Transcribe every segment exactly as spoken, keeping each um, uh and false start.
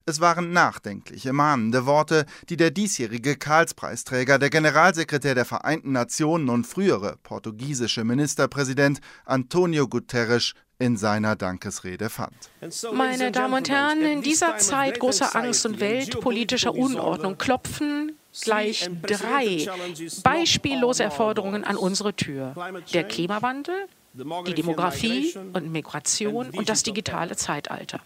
Es waren nachdenkliche, mahnende Worte, die der diesjährige Karlspreisträger, der Generalsekretär der Vereinten Nationen und frühere portugiesische Ministerpräsident António Guterres in seiner Dankesrede fand. Meine Damen und Herren, in dieser Zeit großer Angst und weltpolitischer Unordnung klopfen gleich drei beispiellose Erforderungen an unsere Tür: der Klimawandel, die Demografie und Migration und das digitale Zeitalter.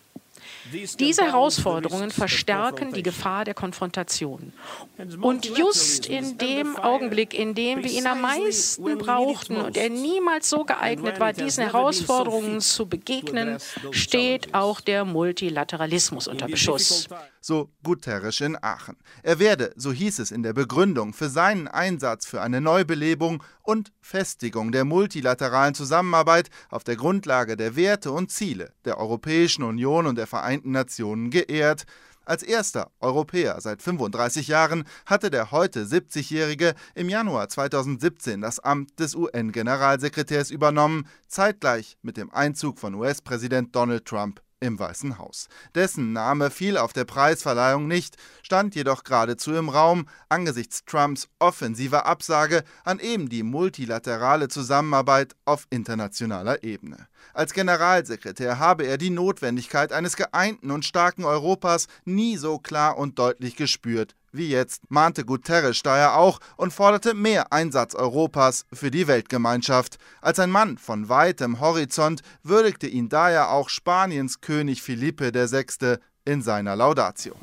Diese Herausforderungen verstärken die Gefahr der Konfrontation. Und just in dem Augenblick, in dem wir ihn am meisten brauchten und er niemals so geeignet war, diesen Herausforderungen zu begegnen, steht auch der Multilateralismus unter Beschuss. So Guterres in Aachen. Er werde, so hieß es in der Begründung, für seinen Einsatz für eine Neubelebung und Festigung der multilateralen Zusammenarbeit auf der Grundlage der Werte und Ziele der Europäischen Union und der Vereinten Nationen geehrt. Als erster Europäer seit fünfunddreißig Jahren hatte der heute siebzigjährige im Januar zweitausendsiebzehn das Amt des U N-Generalsekretärs übernommen, zeitgleich mit dem Einzug von U S-Präsident Donald Trump im Weißen Haus. Dessen Name fiel auf der Preisverleihung nicht, stand jedoch geradezu im Raum angesichts Trumps offensiver Absage an eben die multilaterale Zusammenarbeit auf internationaler Ebene. Als Generalsekretär habe er die Notwendigkeit eines geeinten und starken Europas nie so klar und deutlich gespürt wie jetzt, mahnte Guterres daher auch und forderte mehr Einsatz Europas für die Weltgemeinschaft. Als ein Mann von weitem Horizont würdigte ihn daher auch Spaniens König Felipe der Sechste in seiner Laudatio.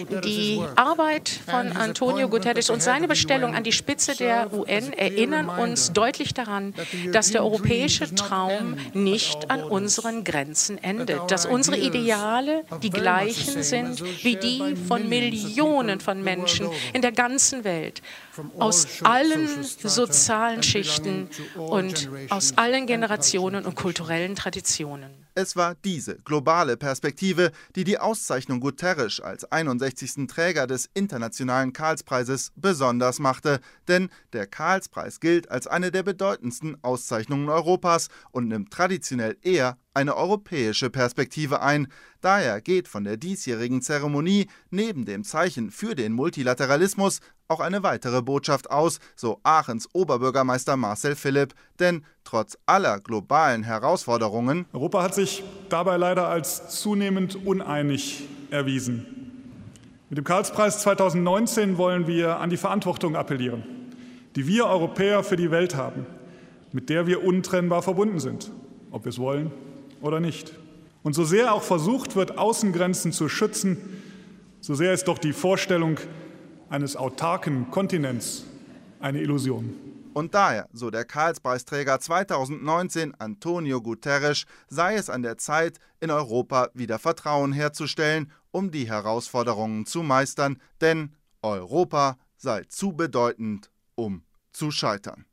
Die Arbeit von António Guterres und seine Bestellung an die Spitze der U N erinnern uns deutlich daran, dass der europäische Traum nicht an unseren Grenzen endet, dass unsere Ideale die gleichen sind wie die von Millionen von Menschen in der ganzen Welt, aus allen sozialen Schichten und aus allen Generationen und kulturellen Traditionen. Es war diese globale Perspektive, die die Auszeichnung Guterres als einundsechzigsten Träger des Internationalen Karlspreises besonders machte, denn der Karlspreis gilt als eine der bedeutendsten Auszeichnungen Europas und nimmt traditionell eher eine europäische Perspektive ein. Daher geht von der diesjährigen Zeremonie neben dem Zeichen für den Multilateralismus auch eine weitere Botschaft aus, so Aachens Oberbürgermeister Marcel Philipp. Denn trotz aller globalen Herausforderungen Europa hat sich dabei leider als zunehmend uneinig erwiesen. Mit dem Karlspreis zweitausendneunzehn wollen wir an die Verantwortung appellieren, die wir Europäer für die Welt haben, mit der wir untrennbar verbunden sind, ob wir es wollen oder nicht. Und so sehr auch versucht wird, Außengrenzen zu schützen, so sehr ist doch die Vorstellung eines autarken Kontinents eine Illusion. Und daher, so der Karlspreisträger zweitausendneunzehn António Guterres, sei es an der Zeit, in Europa wieder Vertrauen herzustellen, um die Herausforderungen zu meistern, denn Europa sei zu bedeutend, um zu scheitern.